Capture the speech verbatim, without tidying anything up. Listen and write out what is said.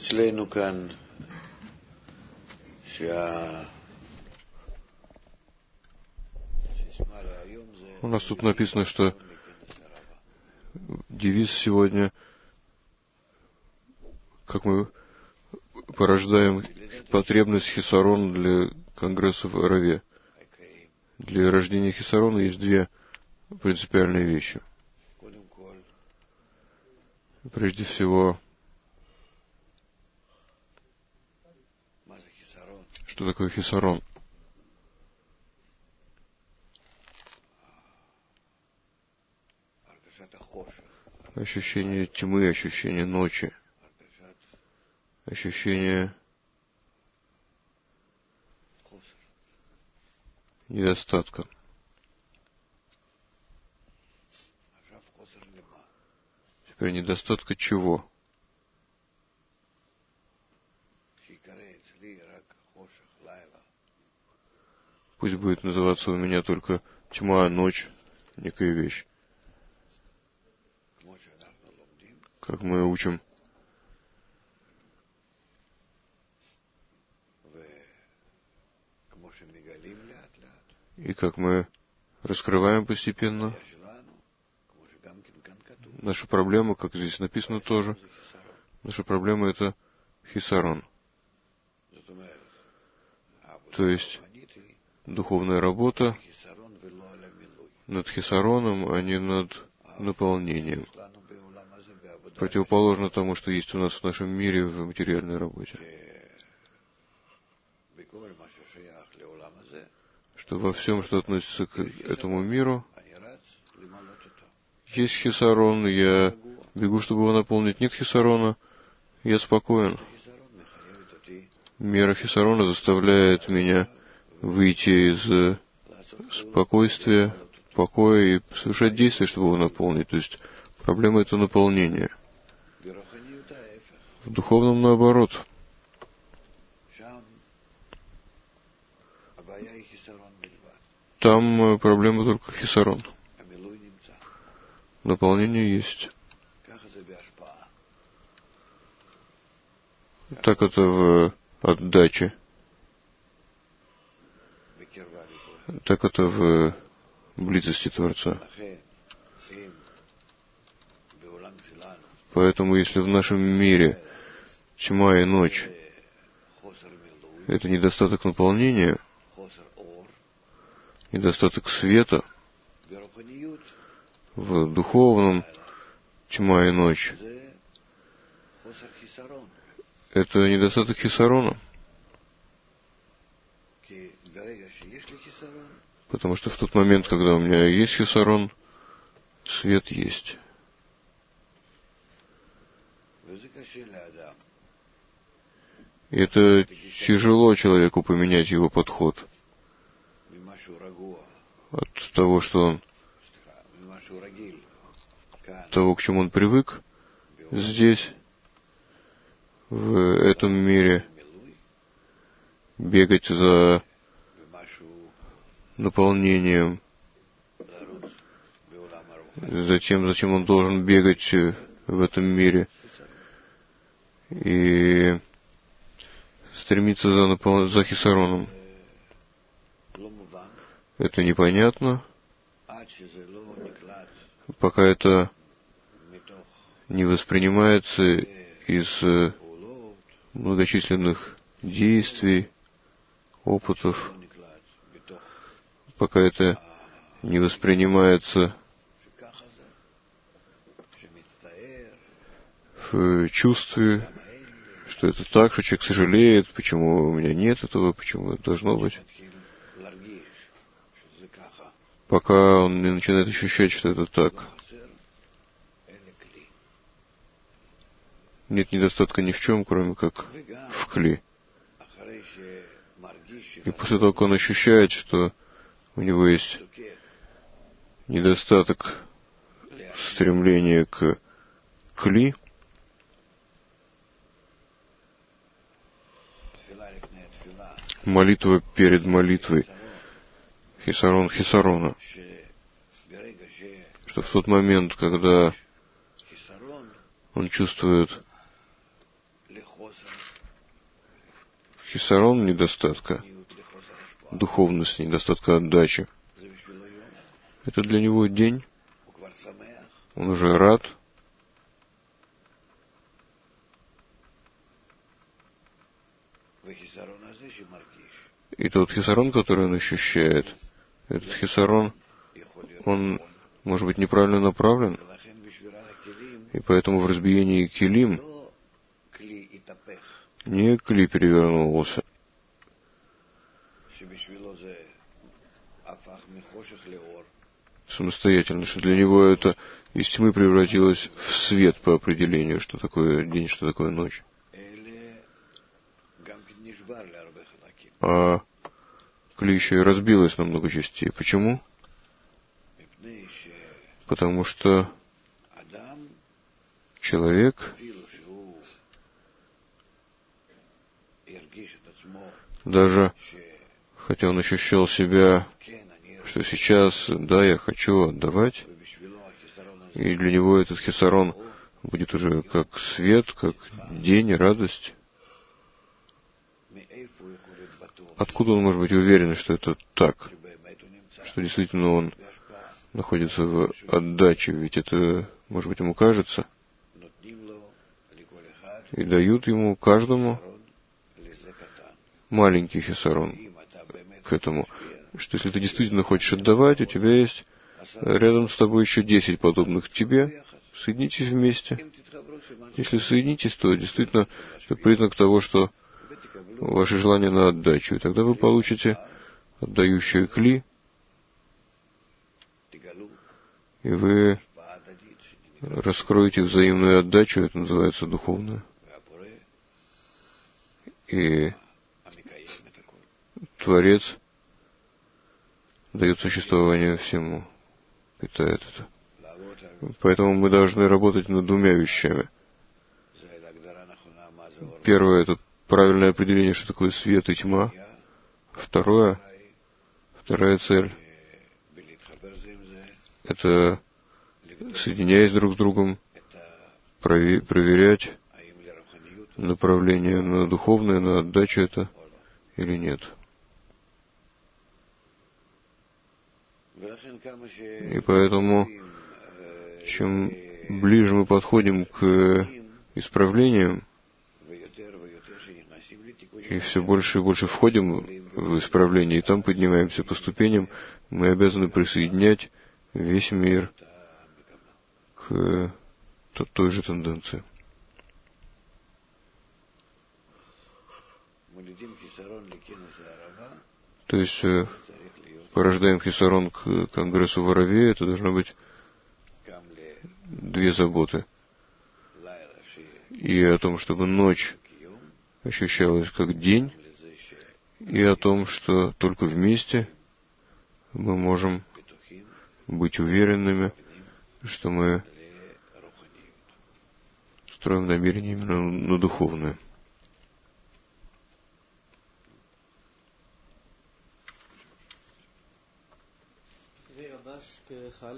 У нас тут написано, что девиз сегодня, как мы порождаем потребность хисарон для конгресса в Араве. Для рождения хисарона есть две принципиальные вещи. Прежде всего, что такое хисарон? Ощущение тьмы, ощущение ночи, ощущение недостатка. Теперь недостатка чего? Пусть будет называться у меня только тьма, ночь, некая вещь. Как мы учим. И как мы раскрываем постепенно. Наша проблема, как здесь написано тоже, наша проблема — это хисарон. То есть духовная работа над хисароном, а не над наполнением. Противоположно тому, что есть у нас в нашем мире в материальной работе. Что во всем, что относится к этому миру, есть хисарон, я бегу, чтобы его наполнить. Нет хисарона, я спокоен. Мера хисарона заставляет меня выйти из спокойствия, покоя и совершать действия, чтобы его наполнить. То есть проблема — это наполнение. В духовном наоборот. Там проблема только хисарон. Наполнение есть. Так это в отдаче. Так это в близости Творца. Поэтому, если в нашем мире тьма и ночь — это недостаток наполнения, недостаток света, в духовном тьма и ночь — это недостаток хисарона. Потому что в тот момент, когда у меня есть хисарон, свет есть. И это тяжело человеку поменять его подход от того, что он, того, к чему он привык здесь, в этом мире, бегать за наполнением, за тем, зачем он должен бегать в этом мире, и стремиться за, напол... за хисароном. Это непонятно, пока это не воспринимается из многочисленных действий, опытов, пока это не воспринимается в чувстве, что это так, что человек сожалеет, почему у меня нет этого, почему это должно быть. Пока он не начинает ощущать, что это так. Нет недостатка ни в чем, кроме как в кли. И после того, как он ощущает, что у него есть недостаток стремления к кли, молитва перед молитвой, хисарон хисарона, что в тот момент, когда он чувствует Хисарон недостатка, духовность, недостатка отдачи. Это для него день, он уже рад. И тот хисарон, который он ощущает, этот хисарон, он может быть неправильно направлен, и поэтому в разбиении килим не кли перевернулся, самостоятельно, что для него это из тьмы превратилось в свет по определению, что такое день, что такое ночь. А кли еще и разбилась на много частей. Почему? Потому что человек, даже хотя он ощущал себя, что сейчас, да, я хочу отдавать, и для него этот хисарон будет уже как свет, как день, радость. Откуда он может быть уверен, что это так, что действительно он находится в отдаче, ведь это, может быть, ему кажется, и дают ему каждому маленький хисарон к этому, что если ты действительно хочешь отдавать, у тебя есть рядом с тобой еще десять подобных тебе, соединитесь вместе. Если соединитесь, то действительно это признак того, что ваше желание на отдачу, и тогда вы получите отдающую кли, и вы раскроете взаимную отдачу, это называется духовную. И Творец дает существование всему, питает это. Поэтому мы должны работать над двумя вещами. Первое — это правильное определение, что такое свет и тьма. Второе, вторая цель — это, соединяясь друг с другом, проверять направление на духовное, на отдачу это или нет. И поэтому, чем ближе мы подходим к исправлениям, и все больше и больше входим в исправление, и там поднимаемся по ступеням, мы обязаны присоединять весь мир к той же тенденции. То есть порождаем хисарон к конгрессу в Араве, это должно быть две заботы. И о том, чтобы ночь ощущалась как день, и о том, что только вместе мы можем быть уверенными, что мы строим намерение именно на духовное.